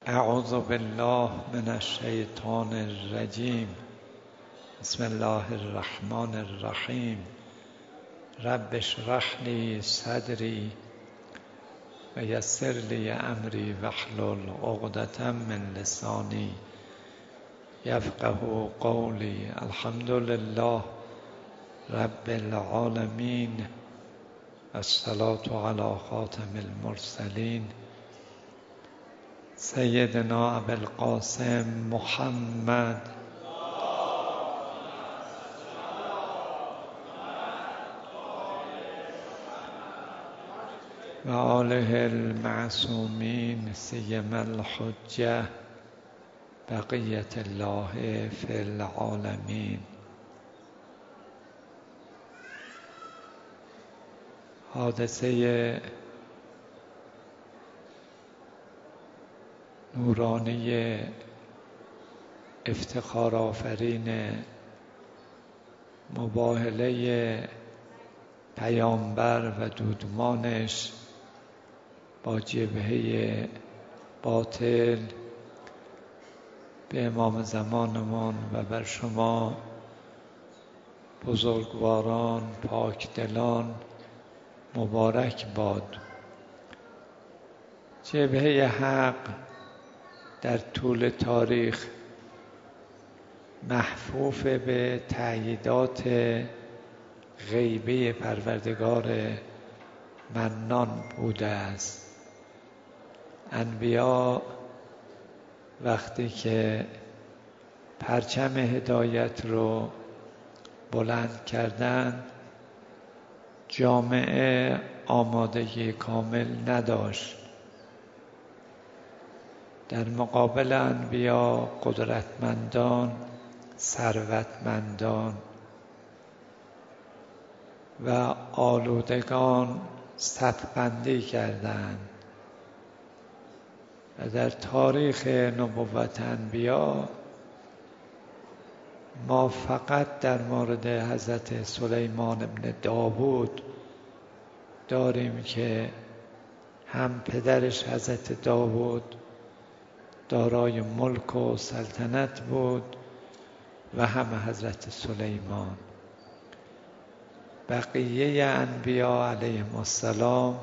اعوذ بالله من الشیطان الرجیم. بسم الله الرحمن الرحیم. رب اشرح لی صدری و یسر لی امری واحلل عقدة من لسانی یفقهوا قولی. الحمد لله رب العالمین، الصلاة علی خاتم المرسلین سیدنا ابوالقاسم محمد و آله المعصومین، سیما الحجة بقیة الله فی العالمین. حادثه نورانی افتخار آفرین مباهله پیامبر و دودمانش با جبهه باطل به امام زمانمان و بر شما بزرگواران پاکدلان مبارک باد. جبهه حق در طول تاریخ محفوف به تأییدات غیبی پروردگار منان بوده است. انبیا وقتی که پرچم هدایت رو بلند کردند، جامعه آمادگی کامل نداشت. در مقابل انبیا قدرتمندان، ثروتمندان و آلودگان صف‌بندی کردند و در تاریخ نبوت انبیا ما فقط در مورد حضرت سلیمان ابن داوود داریم که هم پدرش حضرت داوود دارای ملک و سلطنت بود و هم حضرت سلیمان. بقیه انبیا علیهم السلام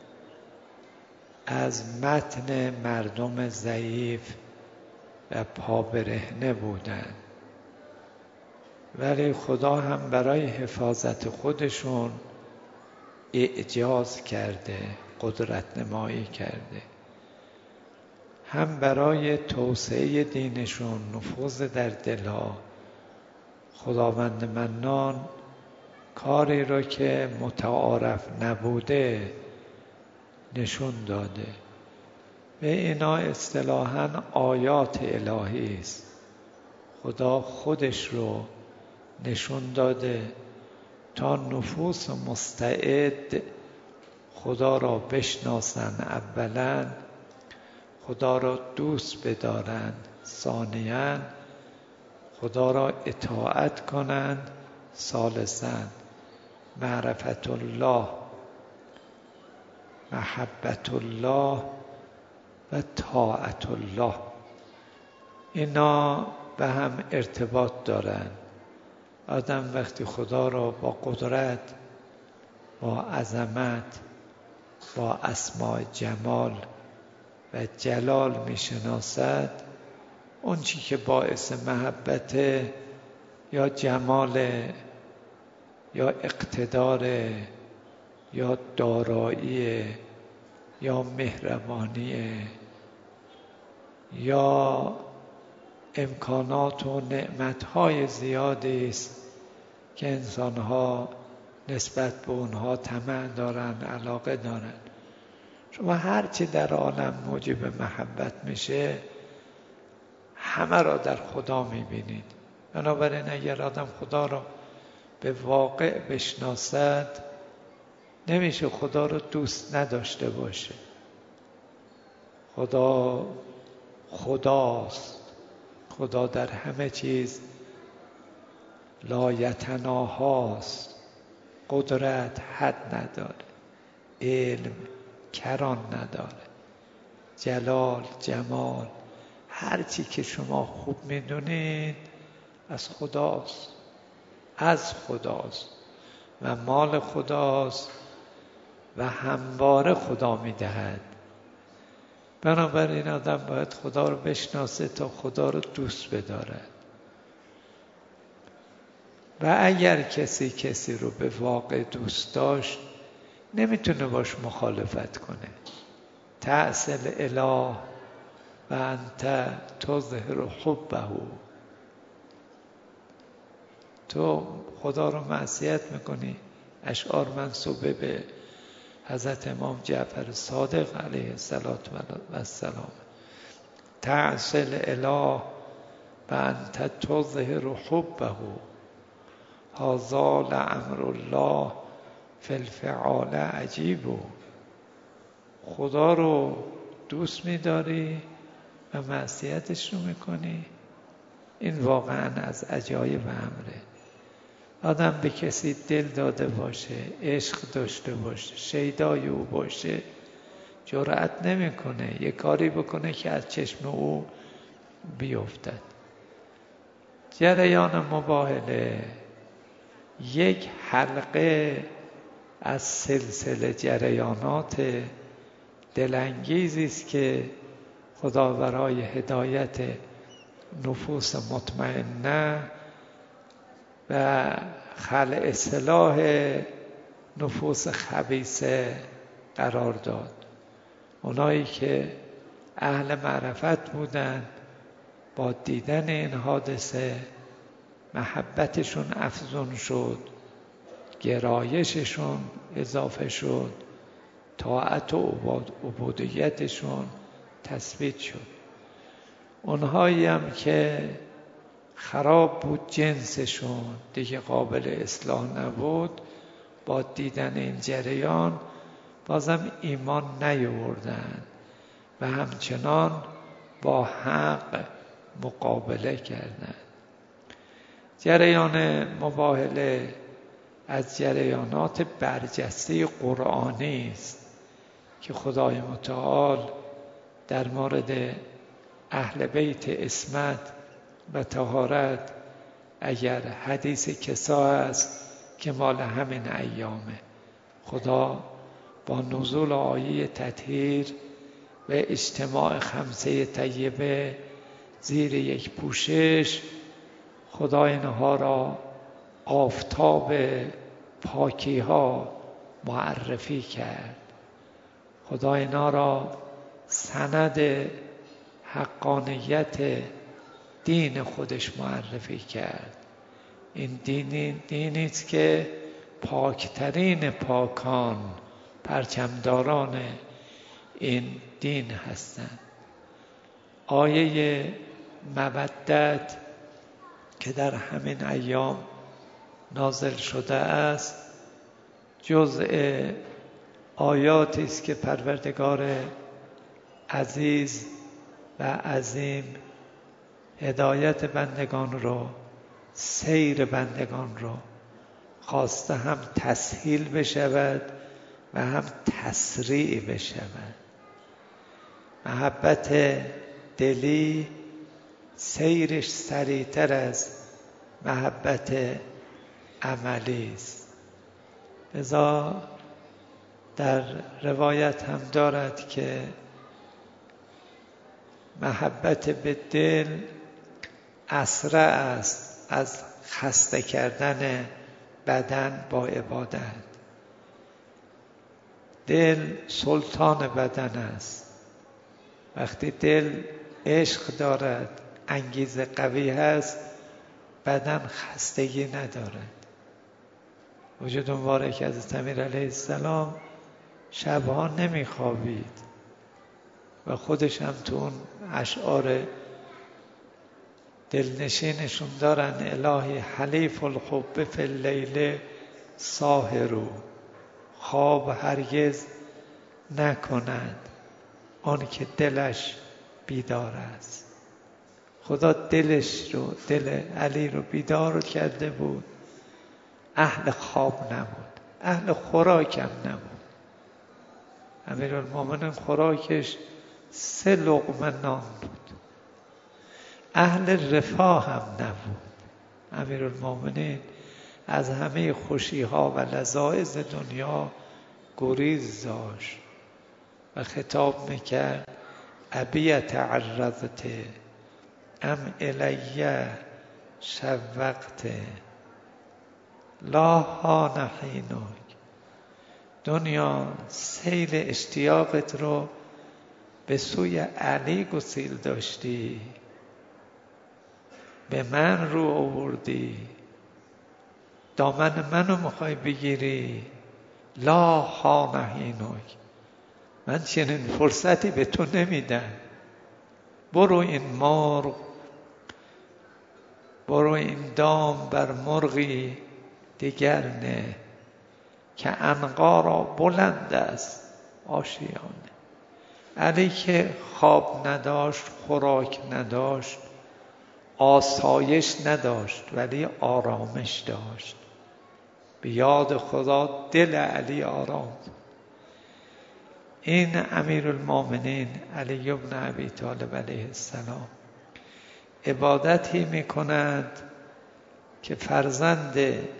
از متن مردم ضعیف و پابرهنه بودند، ولی خدا هم برای حفاظت خودشون اعجاز کرده، قدرت نمایی کرده، هم برای توسعه دینشون، نفوذ در دلها. خداوند منان کاری رو که متعارف نبوده نشون داده. به اینا اصطلاحاً آیات الهی است. خدا خودش رو نشون داده تا نفوس مستعد خدا را بشناسند، اولاً خدا را دوست بدارند، ثانیاً خدا را اطاعت کنند، ثالثاً معرفت الله، محبت الله و طاعت الله. اینا به هم ارتباط دارند. آدم وقتی خدا را با قدرت، با عظمت، با اسماء جمال و جلال میشناسد، اون چی که باعث محبت یا جمال یا اقتدار یا دارایی یا مهربانی یا امکانات و نعمتهای زیادی است که انسانها نسبت به اونها طمع دارند، علاقه دارند. شما هرچی در عالم موجب محبت میشه همه را در خدا میبینید. بنابراین اگر آدم خدا را به واقع بشناسد نمیشه خدا را دوست نداشته باشه. خدا خداست. خدا در همه چیز لایتناهاست. قدرت حد نداره، علم کران نداره. جلال، جمال، هر چی که شما خوب میدونید از خداست، از خداست و مال خداست و همواره خدا میدهد. بنابراین آدم باید خدا رو بشناسه تا خدا رو دوست بدارد. و اگر کسی رو به واقع دوست داشت نمیتونه باش مخالفت کنه. تعسل اله و انت تظهر حبه. تو خدا رو معصیت میکنی. اشعار منسوبه به حضرت امام جعفر صادق علیه السلام. تعسل اله و انت تظهر حبه، هذا لامر الله فی الفعال عجیب. خدا رو دوست می‌داری و معصیتش رو می‌کنی، این واقعا از عجایب امره. آدم به کسی دل داده باشه، عشق داشته باشه، شیدای او باشه، جرأت نمی‌کنه یه کاری بکنه که از چشم او بیفتد. جریان مباهله یک حلقه از سلسله جریانات دلانگیزی است که خدا برای هدایت نفوس مطمئنه و خلع اصلاح نفوس خبیثه قرار داد. اونایی که اهل معرفت بودن با دیدن این حادثه محبتشون افزون شد، گرایششون اضافه شد، طاعت و عبودیتشون تثبیت شد. اونهایی هم که خراب بود جنسشون، دیگه قابل اصلاح نبود، با دیدن این جریان بازم ایمان نیاوردن و همچنان با حق مقابله کردند. جریان مباهله از جریانات برجسته قرآنی است که خدای متعال در مورد اهل بیت عصمت و طهارت، اگر حدیث کسا است که مال همین ایامه، خدا با نزول آیه تطهیر و اجتماع خمسه طیبه زیر یک پوشش، خدا اینها را آفتاب پاکی ها معرفی کرد. خدا اینها را سند حقانیت دین خودش معرفی کرد. این دینی است که پاکترین پاکان پرچمداران این دین هستند. آیه مودت که در همین ایام نازل شده است جزء آیاتی است که پروردگار عزیز و عظیم هدایت بندگان رو، سیر بندگان رو خواسته هم تسهیل بشود و هم تسریع بشود. محبت دلی سیرش سریعتر از محبت عملی است. لذا در روایت هم دارد که محبت به دل اسرع است از خسته کردن بدن با عبادت. دل سلطان بدن است. وقتی دل عشق دارد، انگیزه قوی هست، بدن خستگی ندارد. وجود مبارک حضرت امیر علیه السلام شبها نمیخوابید و خودش هم تو اون اشعار دلنشینشون دارن: الهی حلیف الحب فی اللیل ساهرو، خواب هرگز نکند آن که دلش بیدار است. خدا دلش رو، دل علی رو بیدار کرده بود. اهل خواب نبود، اهل خوراک هم نبود. امیرالمومنین خوراکش 3 لقمه نان بود. اهل رفاه هم نبود. امیرالمومنین از همه خوشی‌ها و لذایذ دنیا گریز داشت و خطاب میکرد ابی تعرضت ام الی شوقت لا هان حینک. دنیا سیل اشتیاقت رو به سوی علی گسیل داشتی، به من رو آوردی، دامن منو میخوای بگیری. لا هان حینک، من چنین فرصتی به تو نمیدم. برو این مرغ، برو این دام بر مرغی دیگر نه، که عنقا را بلند است آشیانه. علی که خواب نداشت، خوراک نداشت، آسایش نداشت، ولی آرامش داشت. به یاد خدا دل علی آرام. این امیرالمومنین علی بن ابی طالب علیه السلام عبادتی میکند که فرزند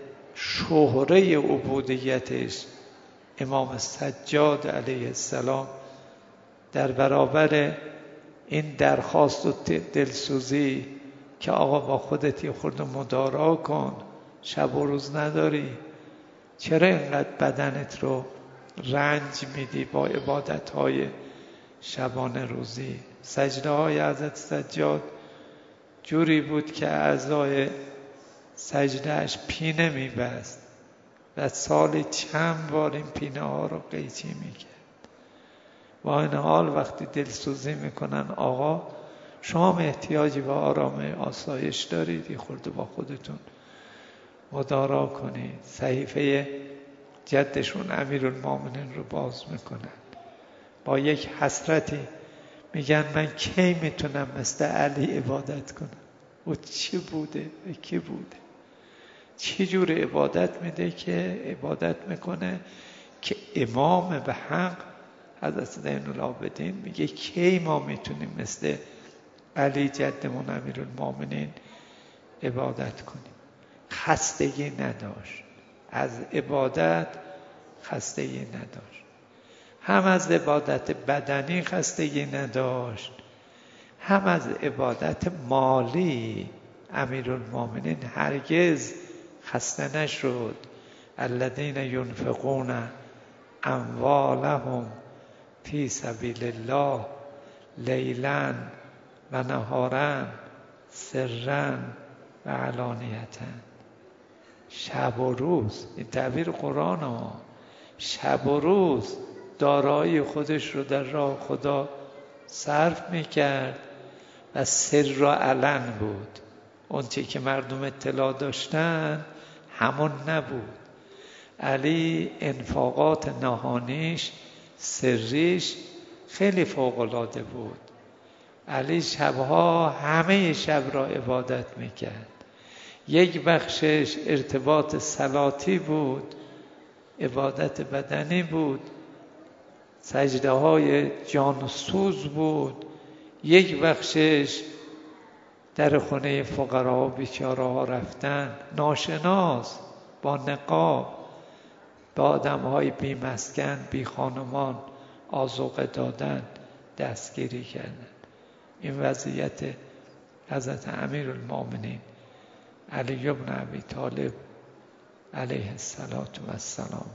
شهره عبودیتش امام سجاد علیه السلام در برابر این درخواست و دلسوزی که آقا با خودت یه خورده مدارا کن، شب و روز نداری، چرا اینقدر بدنت رو رنج میدی با عبادتهای شبانه روزی؟ سجده های حضرت سجاد جوری بود که اعضای سجدهش پینه میبست و سالی چند بار این پینه ها رو قیچی میکرد. با این حال وقتی دلسوزی میکنن آقا شما احتیاجی به آرامه آسایش دارید، یه خورده با خودتون مدارا کنید. صحیفه جدشون امیرالمومنین رو باز میکنن، با یک حسرتی میگن من کی میتونم مثل علی عبادت کنم؟ او چی بوده؟ کی بوده؟ چی جور عبادت میده که عبادت میکنه که امام به حق حضرت زین العابدین میگه کی ما میتونیم مثل علی جدمون امیرالمومنین عبادت کنیم؟ خستگی نداشت، از عبادت خستگی نداشت، هم از عبادت بدنی خستگی نداشت، هم از عبادت مالی. امیرالمومنین هرگز خسته نشد. الذین ینفقون اموالهم فی سبیل الله لیلا و نهارا سرا و علانیتا. شب و روز، این تعبیر قرآن ها، شب و روز دارایی خودش رو در راه خدا صرف میکرد و سر و علن بود. اون چی که مردم اطلاع داشتن همون نبود. علی انفاقات نهانیش، سریش خیلی فوق‌العاده بود. علی شبها همه شب را عبادت میکرد. یک بخشش ارتباط صلاتی بود، عبادت بدنی بود، سجده های جانسوز بود. یک بخشش در خونه فقرا و بیچاره ها رفتن، ناشناس، با نقاب، با آدم های بی مسکن، بی خانمان آذوقه دادن، دستگیری کردن. این وضعیت حضرت امیرالمومنین علی بن ابی طالب علیه السلام.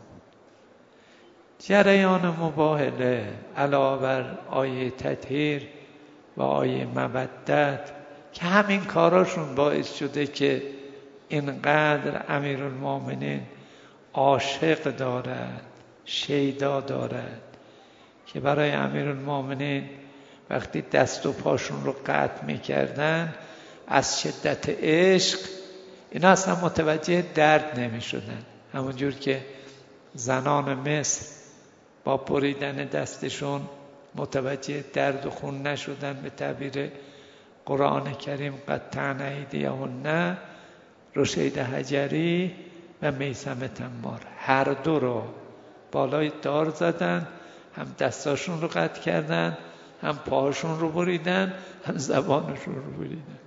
جریان مباهله علاوه بر آیه تطهیر و آیه مودت که همین کاراشون باعث شده که اینقدر امیرالمومنین عاشق دارد، شیدا دارد، که برای امیرالمومنین وقتی دست و پاشون رو قطع میکردن از شدت عشق اینا اصلا متوجه درد نمی شدن. همونجور که زنان مصر با بریدن دستشون متوجه درد و خون نشدن، به تعبیر قرآن کریم قطعن ایدیهن، رشید حجری و میثم تمار هر دو رو بالای دار زدن، هم دستاشون رو قطع کردن هم پاهاشون رو بریدن هم زبانشون رو بریدن.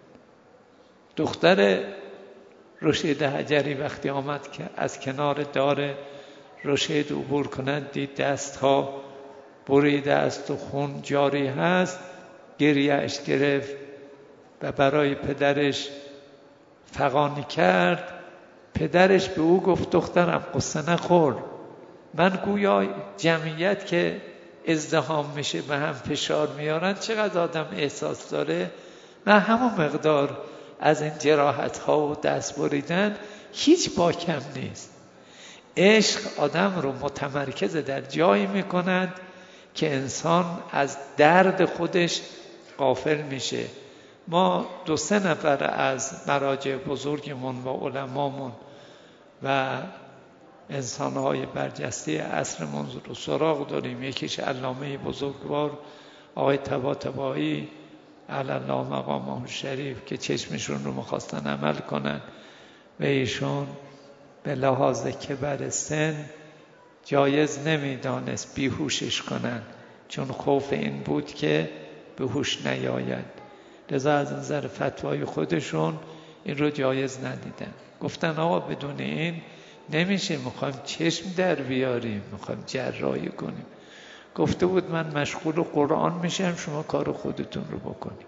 دختر رشید حجری وقتی آمد که از کنار دار رشید عبور کنند، دید دستها بریده است و خون جاری هست، گریه‌اش گرفت و برای پدرش فغانی کرد. پدرش به او گفت دخترم قصه نخور، من گویا جمعیت که ازدحام میشه به هم فشار میارن چقدر آدم احساس داره، من همون مقدار از این جراحت ها و دست بریدن هیچ باکم نیست. عشق آدم رو متمرکز در جایی میکنند که انسان از درد خودش غافل میشه. ما 2-3 نفر از مراجع بزرگمون و علمامون و انسانهای برجسته عصرمون رو سراغ داریم. یکیش علامه بزرگوار آقای طباطبایی علی الله مقامه الشریف که چشمشون رو میخواستن عمل کنن و ایشون به لحاظ کبر سن جایز نمیدانست بیهوشش کنن، چون خوف این بود که به هوش نیاید. لذا از نظر فتوای خودشون این رو جایز ندیدن. گفتن آقا بدون این نمیشه، میخوایم چشم در بیاریم، میخوایم جراحی کنیم. گفته بود من مشغول قرآن میشم، شما کار خودتون رو بکنید.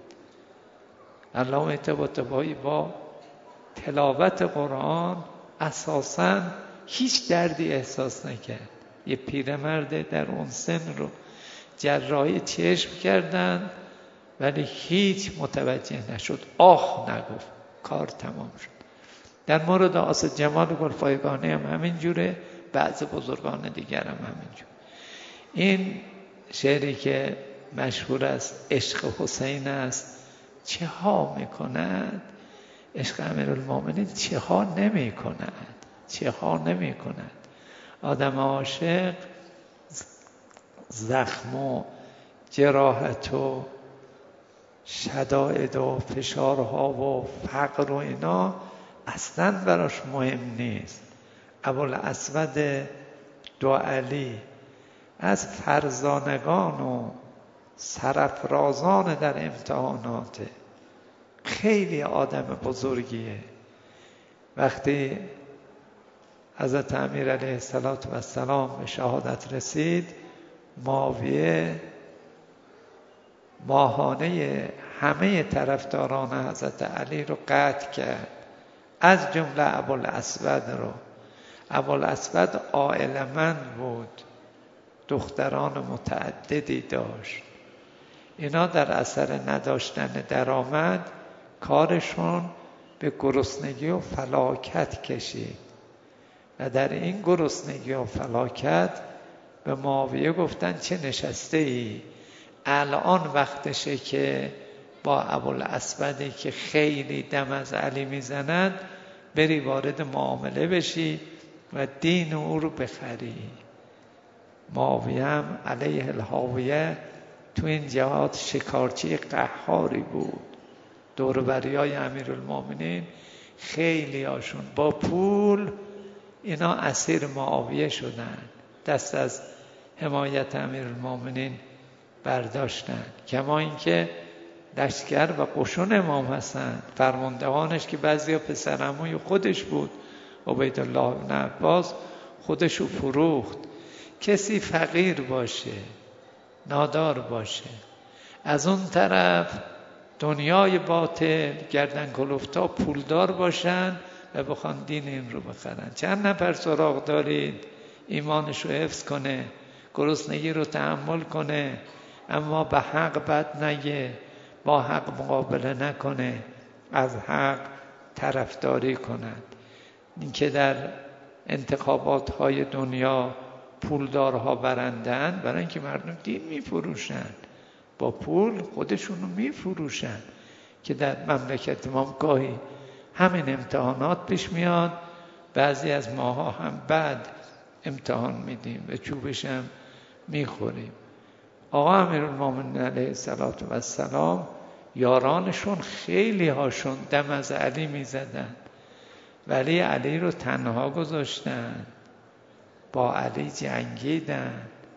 علامه طباطبایی با تلاوت قرآن اساساً هیچ دردی احساس نکرد. یه پیرمرد در اون سن رو جراحی چشم کردن ولی هیچ متوجه نشد، آه نگفت، کار تمام شد. در مورد آصد جمال گلپایگانی هم همین جوره، بعض بزرگان دیگر هم همین جوره. این شعری که مشهور است عشق حسین است، چه ها میکند عشق امیرالمومنین، چه ها نمی کند، چه ها نمی کند. آدم عاشق زخم و جراحت و شدائد و فشارها و فقر و اینا اصلا براش مهم نیست. ابوالاسود دوعلی از فرزانگان و سرافرازان در امتحانات، خیلی آدم بزرگیه. وقتی حضرت امیر علیه السلام به شهادت رسید، معاویه ماهانه همه طرفداران حضرت علی رو قطع کرد، از جمله ابوالاسود رو. ابوالاسود عائله‌مند بود، دختران متعددی داشت. اینا در اثر نداشتن درآمد کارشون به گرسنگی و فلاکت کشید و در این گرسنگی و فلاکت به معاویه گفتن چه نشسته ای؟ الان وقتشه که با ابوالاسودی که خیلی دم از علی میزند بری وارد معامله بشی و دین او رو بخری. معاویه هم علیه الهاویه تو این جهات شکارچی قهاری بود. دوربریای امیرالمومنین خیلی هاشون با پول اینا اسیر معاویه شدن، دست از حمایت امیرالمومنین برداشتن. کما اینکه لشکر و قشون امام حسن فرماندهانش که بعضیا پسرعموی خودش بود، عبیدالله بن عباس، خودشو فروخت. کسی فقیر باشه، نادار باشه، از اون طرف دنیای باطل گردن کلفتا پولدار باشن و بخوان دین این رو بخرن. چند نفر سراغ دارید ایمانش رو حفظ کنه، گرسنگی رو تحمل کنه، اما به حق بد نگه، با حق مقابله نکنه، از حق طرفداری کند. این که در انتخابات های دنیا پولدارها برندن، برای اینکه مردم دین میفروشن، با پول خودشونو میفروشن. که در مملکت ما گاهی همین امتحانات پیش میاد، بعضی از ماها هم بعد امتحان میدیم و چوبش هم میخوریم. آقا امیرالمومنین علیه السلام یارانشون خیلی هاشون دم از علی میزدن ولی علی رو تنها گذاشتن، با علی جنگیدن،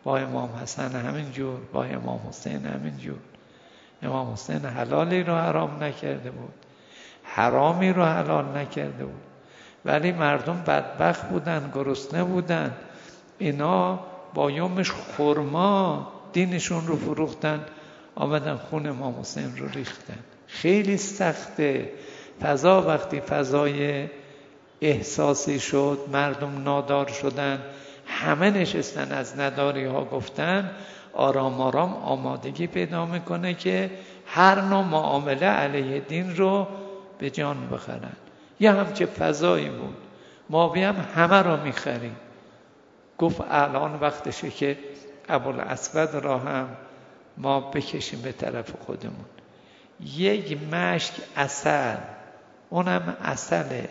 با امام حسن همین جور، با امام حسین همین جور. امام حسین حلالی رو حرام نکرده بود، حرامی رو حلال نکرده بود، ولی مردم بدبخت بودن، گرسنه بودن، اینا با یومش خرما دینشون رو فروختن، آمدن خون امام حسین رو ریختن. خیلی سخته. فضا وقتی فضای احساسی شد، مردم نادار شدن، همه نشستن از نداری ها گفتن، آرام آرام آمادگی پیدا میکنه که هر نوع معامله علیه دین رو به جان بخرن. یه همچه فضایی بود. ما هم همه رو میخریم. گفت الان وقتشه که ابوالاسود را هم ما بکشیم به طرف خودمون. یک مشک عسل، اونم عسل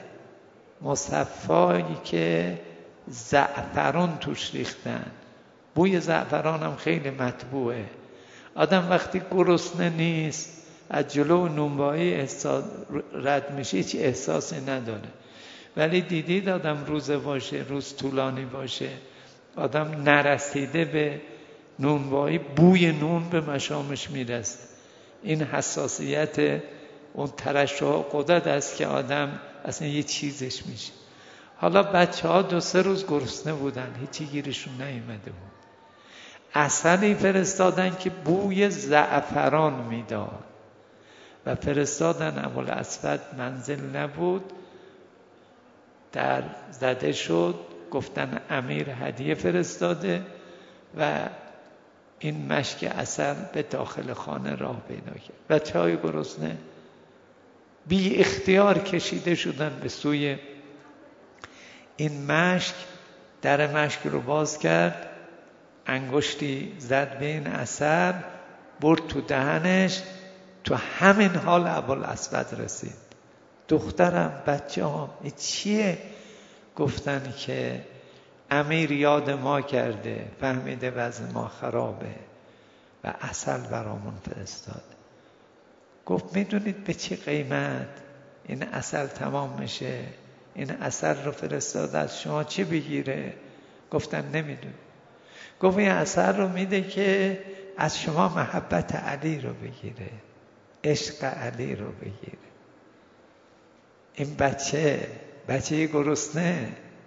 مصفایی که زعفران توش ریختن. بوی زعفران هم خیلی مطبوعه. آدم وقتی گرسنه نیست از جلو نونوایی رد میشه، هیچ احساسی نداره. ولی دیدید آدم روزه باشه، روز طولانی باشه، آدم نرسیده به نونوایی، بوی نون به مشامش میرسه. این حساسیت اون ترشح قدرت است که آدم اصلا یه چیزش میشه. حالا بچه ها 2-3 روز گرسنه بودن، هیچی گیرشون نیومده بود. عسلی فرستادن که بوی زعفران میداد و فرستادن. ابوالاسود منزل نبود، در زده شد، گفتن امیر هدیه فرستاده و این مشک عسل به داخل خانه راه پیدا کرد. بچه‌های گرسنه بی اختیار کشیده شدن به سوی این مشک. در مشک رو باز کرد، انگشتی زد به این عسل، برد تو دهنش. تو همین حال ابوالاسود رسید. دخترم، بچه ها، این چیه؟ گفتن که امیر یاد ما کرده، فهمیده وضع ما خرابه و عسل برامون فرستاد. گفت میدونید به چه قیمت این عسل تمام میشه؟ این عسل رو فرستاد از شما چی بگیره؟ گفتن نمیدون. گفت این عسل رو میده که از شما محبت علی رو بگیره، عشق علی رو بگیره. این بچه گرسنه،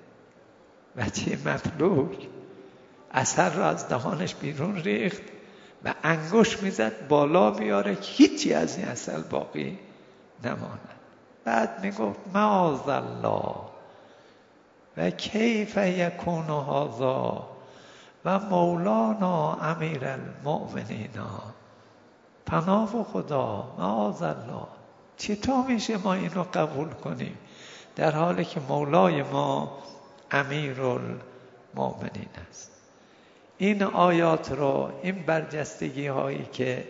بچه مفلوک، عسل رو از دهانش بیرون ریخت و انگشت میزد بالا بیاره که هیچی از این عسل باقی نماند. بعد میگفت معاذالله و کیف یکون هذا و مولانا امیر المؤمنین. پناه و خدا، معاذالله، چطور میشه ما اینو قبول کنیم در حالی که مولای ما امیرالمؤمنین است؟ این آیات رو، این برجستگی هایی که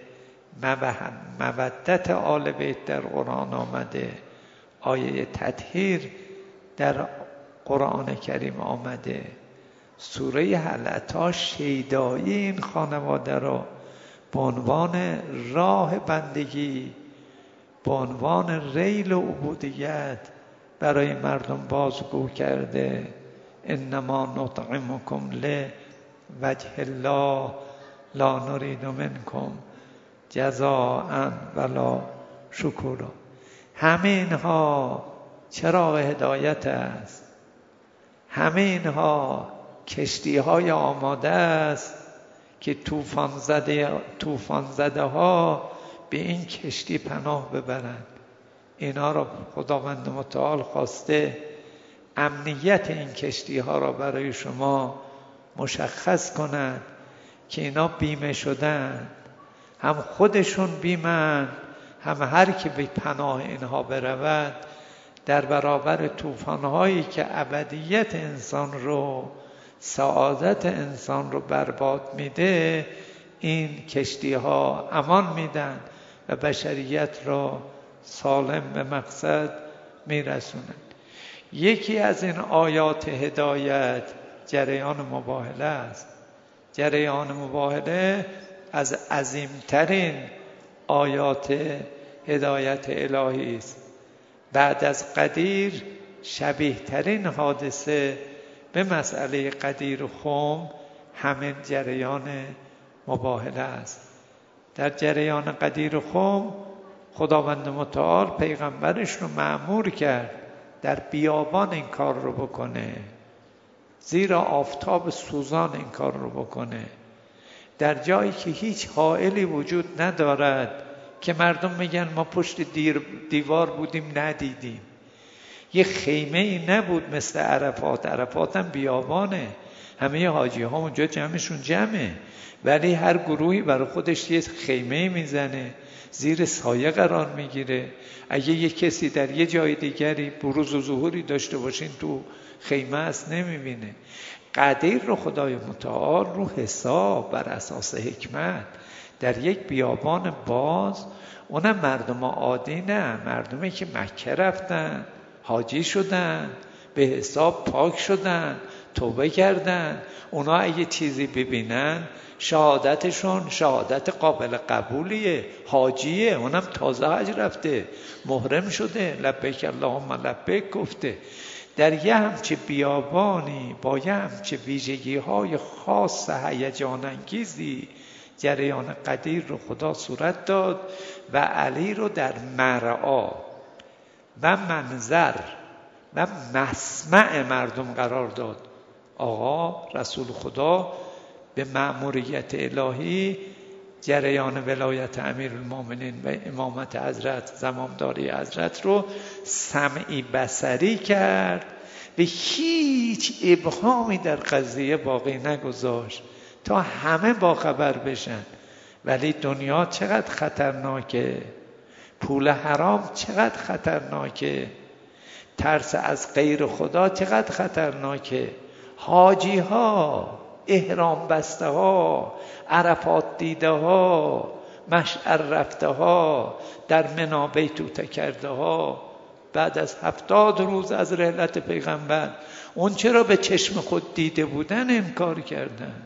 مودت آل بیت در قرآن آمده، آیه تطهیر در قرآن کریم آمده، سوره حلتا شیدایی این خانواده رو به عنوان راه بندگی، به عنوان ریل و عبودیت برای مردم بازگو کرده. انما نطعمکم لوجه الله لا نرید منکم جزاء ولا شکورا. همه اینها چراغ هدایت است، همه اینها کشتی های آماده است که طوفان زده ها به این کشتی پناه ببرند. اینا را خداوند متعال خواسته امنیت این کشتی ها را برای شما مشخص کند که اینا بیمه شدن، هم خودشون بیمن، هم هر که به پناه اینها برود در برابر طوفان‌هایی که ابدیت انسان رو، سعادت انسان رو برباد میده، این کشتی‌ها امان میدن و بشریت را سالم به مقصد میرسونن. یکی از این آیات هدایت جریان مباهله است. جریان مباهله از عظیمترین آیات هدایت الهی است. بعد از قدیر شبیه ترین حادثه به مسئله قدیر خم همه جریان مباهله است. در جریان قدیر خم خداوند متعال پیغمبرش رو مأمور کرد در بیابان این کار رو بکنه، زیرا آفتاب سوزان این کار رو بکنه، در جایی که هیچ حائلی وجود ندارد که مردم میگن ما پشت دیوار بودیم ندیدیم. یه خیمه ای نبود مثل عرفات. عرفات هم بیابانه، همه حاجی ها اونجا جمعشون جمعه، ولی هر گروهی برای خودش یه خیمه میزنه، زیر سایه قرار میگیره. اگه یه کسی در یه جای دیگری بروز و ظهوری داشته باشین تو خیمه است نمیبینه. قدیر رو خدای متعال رو حساب بر اساس حکمت در یک بیابان باز، اونم مردم عادی نه، مردمی که مکه رفتن، حاجی شدن، به حساب پاک شدن، توبه کردن، اونا اگه چیزی ببینن شهادتشون شهادت قابل قبولیه، حاجیه، اونم تازه حج رفته، محرم شده، لبیک اللهم لبیک گفته. در یه همچه بیابانی با یه همچه ویژگی های خاص هیجان انگیزی جریان قدیر رو خدا صورت داد و علی رو در مرعا و منظر و مسمع مردم قرار داد. آقا رسول خدا به مأموریت الهی جریان ولایت امیرالمومنین و امامت حضرت زمامداری حضرت رو سمعی بصری کرد و هیچ ابهامی در قضیه باقی نگذاشت تا همه باخبر بشن. ولی دنیا چقدر خطرناکه، پول حرام چقدر خطرناکه، ترس از غیر خدا چقدر خطرناکه، حاجی ها، احرام بسته ها، عرفات دیده ها، مشعر رفته ها، در منا بیتوته کرده ها، بعد از 70 روز از رحلت پیغمبر اون چرا به چشم خود دیده بودن انکار کردن.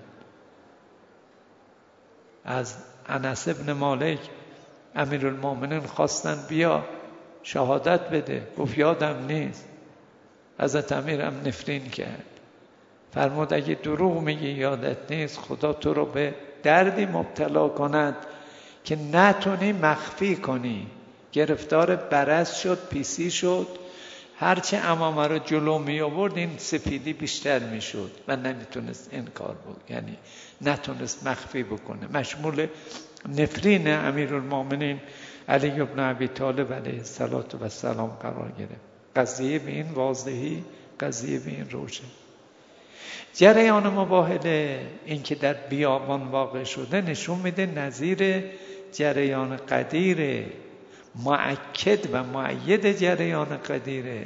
از انس ابن مالک امیرالمومنین خواستن بیا شهادت بده، گفت یادم نیست. حضرت امیرم نفرین کرد، فرمود اگه دروغ میگی یادت نیست، خدا تو رو به دردی مبتلا کند که نتونی مخفی کنی. گرفتار برص شد، پیسی شد، هرچه امامه رو جلو می آورد این سفیدی بیشتر می شد و نمیتونست انکار بود، یعنی نتونست مخفی بکنه. مشمول نفرین امیرالمومنین علی بن ابی طالب علیه السلام قرار گرفت. قضیه به این واضحی، قضیه به این روشن. جریان مباهله این که در بیابان واقع شده نشون میده نظیر جریان قدیره، مؤکد و مؤید جریان قدیره.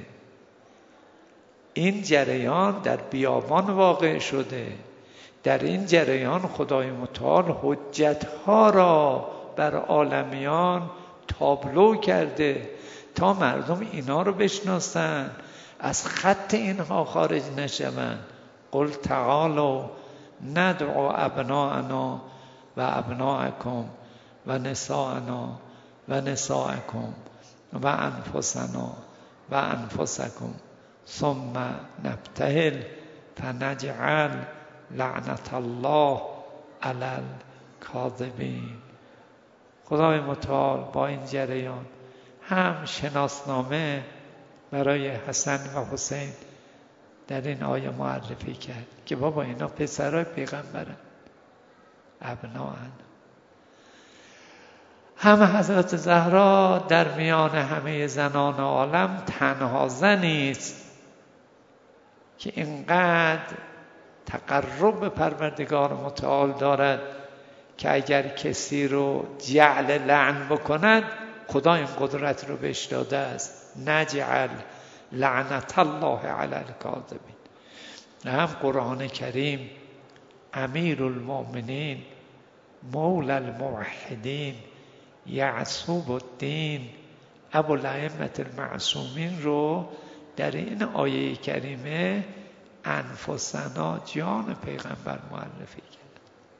این جریان در بیابان واقع شده. در این جریان خدای متعال حجتها را بر عالمیان تابلو کرده تا مردم اینا رو بشناسن، از خط اینها خارج نشوند. قل تعالوا ندعو ابناءنا و ابناءکم و نساءنا و نساءکم و انفسنا و انفسکم ثم نبتهل فنجعل لعنت الله علی الکاذبین. خدای متعال با این جریان هم شناسنامه برای حسن و حسین در این آیه معرفی کرد که بابا اینا پسرای پیغمبرن، ابناءن. هم حضرت زهرا در میان همه زنان عالم تنها زنی است که اینقدر تقرب به پروردگار متعال دارد که اگر کسی رو جعل لعن بکند خدا این قدرت رو بهش داده است. نجعل لعنت الله علی الکاذبین. هم قرآن کریم امیر المؤمنین مولا الموحدین یعصوب الدین ابوالائمة المعصومین رو در این آیه کریمه انفسنا جان پیغمبر معرفی کرد.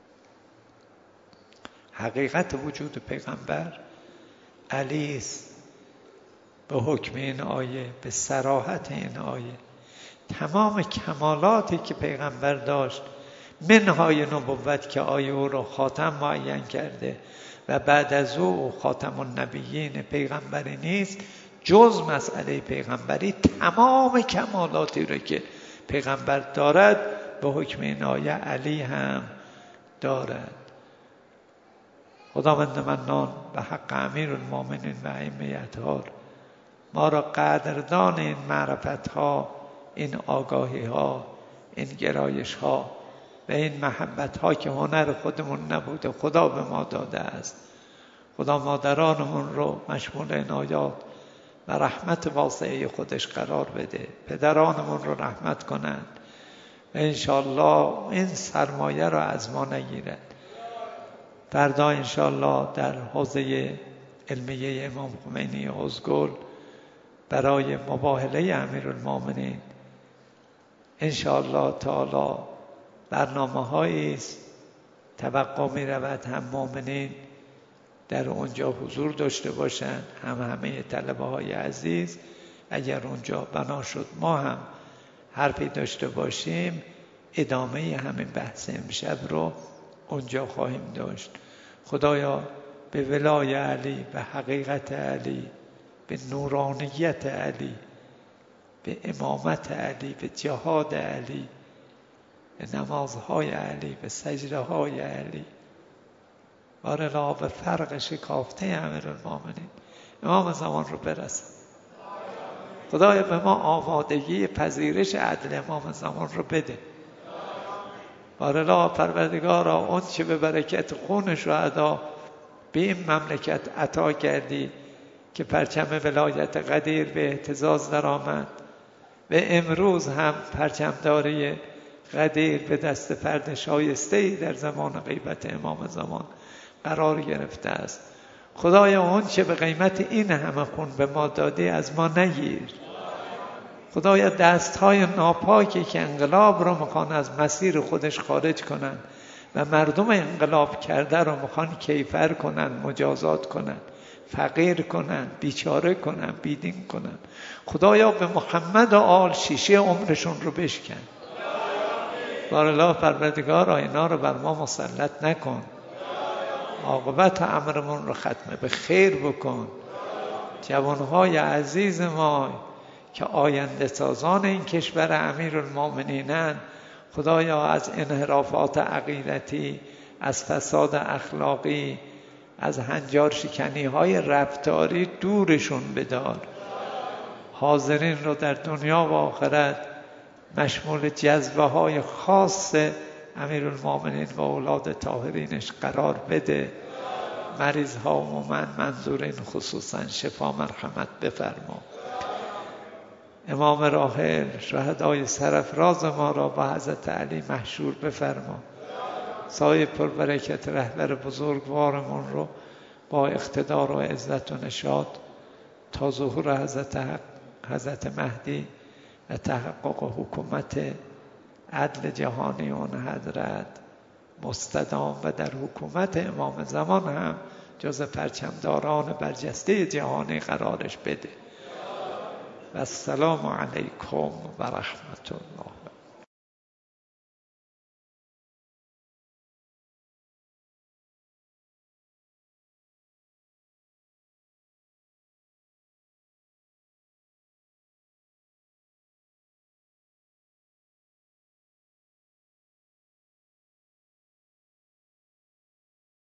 حقیقت وجود پیغمبر علی است. به حکم این آیه، به صراحت این آیه، تمام کمالاتی که پیغمبر داشت منهای نبوت که آیه او را خاتم معین کرده و بعد از او خاتم النبیین پیغمبری نیست جز مسئله پیغمبری تمام کمالاتی رو که پیغمبر دارد به حکم این آیه علی هم دارد. خداوند منان به حق امیرالمومنین و ائمه اطهار ما را قدردان این معرفت ها، این آگاهی ها، این گرایش ها و این محبت ها که هنر خودمون نبوده خدا به ما داده است. خدا مادرانمون رو مشمول عنایات و رحمت واسعه خودش قرار بده، پدرانمون رو رحمت کنند و انشالله این سرمایه رو از ما نگیرد. فردا انشالله در حوزه علمیه امام خمینی ازگل برای مباهله امیرالمومنین انشالله تعالی برنامه هایی است. توقع می رود هم مؤمنین در اونجا حضور داشته باشند، هم همه طلبه های عزیز. اگر اونجا بنا شد ما هم حرفی داشته باشیم ادامه همین بحث امشب رو اونجا خواهیم داشت. خدایا به ولای علی، به حقیقت علی، به نورانیت علی، به امامت علی، به جهاد علی، به نمازهای علی، به سجده های علی، بارلا به فرق شکافته امیرالمومنین امام زمان رو برسن. خدایا به ما آمادگی پذیرش عدل امام زمان رو بده. بارلا پروردگارا اون چه به برکت خون شهدا به این مملکت عطا کردی که پرچم ولایت قدیر به اهتزاز در آمد و امروز هم پرچمداری قدیر به دست فرد شایسته‌ای در زمان غیبت امام زمان قرار گرفته است. خدایا اون چه به قیمت این همه خون به ما دادی از ما نگیر. خدایا دستهای ناپاکی که انقلاب رو میخوان از مسیر خودش خارج کنن و مردم انقلاب کرده رو میخوان کیفر کنن، مجازات کنن، فقیر کنن، بیچاره کنن، بیدین کنن. خدایا به محمد و آل شیشه عمرشون رو بشکن. بارالله پروردگارا اینا رو بر ما مسلط نکن. عاقبت امرمون رو ختم به خیر بکن. جوانهای عزیز ما که آینده سازان این کشور امیرالمومنینن خدایا از انحرافات عقیدتی، از فساد اخلاقی، از هنجار شکنی های رفتاری دورشون بدار. حاضرین رو در دنیا و آخرت مشمول جذبه های خاص امیرالمومنین و اولاد طاهرینش قرار بده. مریض ها عموما، منظور این خصوصا شفا مرحمت بفرما. امام راحل شهدای سرافراز ما را با حضرت علی محشور بفرما. سایه پربرکت رهبر بزرگوارمون رو با اقتدار و عزت و نشاط تا ظهور حضرت مهدی و تحقق حکومت عدل جهانی اون حضرت مستدام و در حکومت امام زمان هم جز پرچمداران برجسته جهانی قرارش بده. و السلام علیکم و رحمت الله.